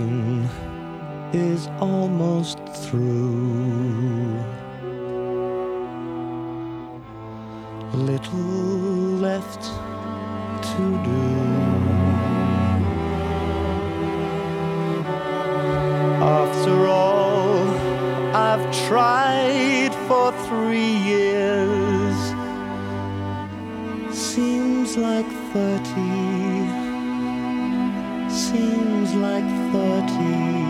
pain is almost through. Little left to do. After all I've tried for 3 years, seems like 30, seems like 30.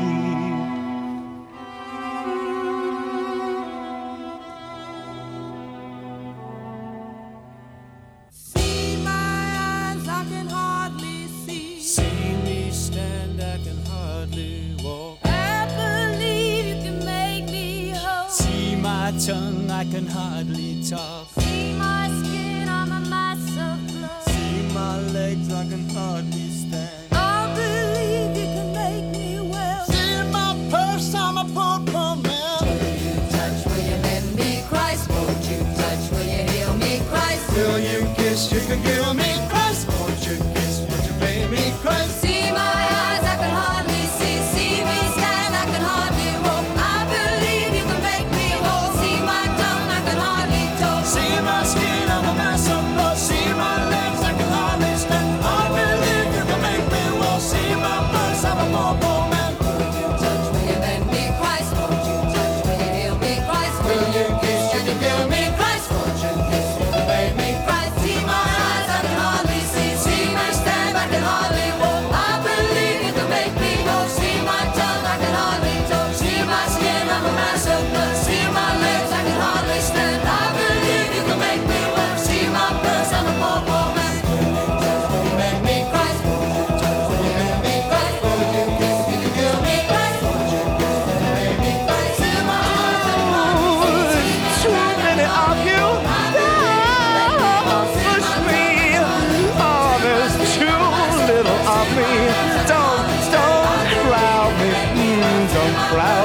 See my eyes, I can hardly see. See me stand, I can hardly walk. I believe you can make me whole. See my tongue, I can hardly talk. See my skin, I'm a mass of blood. See my legs, I can hardly stand. I believe you can make me well. See my purse, I'm a poor, poor man. Will you touch, will you let me Christ? Won't you touch, will you heal me Christ? Will you kiss, you can give me Christ. Won't you kiss, would you pay me Christ? See my eyes, I can hardly see. See me stand, I can hardly walk. I believe you can make me whole. See my tongue, I can hardly talk. See my skin, I'm a mass of blood. See my legs, I can hardly stand. I believe you can make me well. See my purse, I'm a poor, poor man. Will you touch, will you let me Christ? Won't you touch, will you heal me Christ? Will you kiss, you can give me Christ. Won't you kiss, will you pay me Christ? See my eyes, I can hardly see. See me stand, I can hardly walk. I believe you can make me whole. See my tongue, I can hardly talk. See my skin, I'm a mass of blood. See my legs, I can hardly stand. I believe you can make me well. See my purse, I'm a poor, poor man. Will you touch, will you make me Christ? Won't you touch, will you let me Christ? Will you kiss, will you give me Christ? Won't you kiss, will you make me Christ? See my eyes, I can hardly see. Too many of you push me. Oh, there's too little of me. Don't crowd me. Don't crowd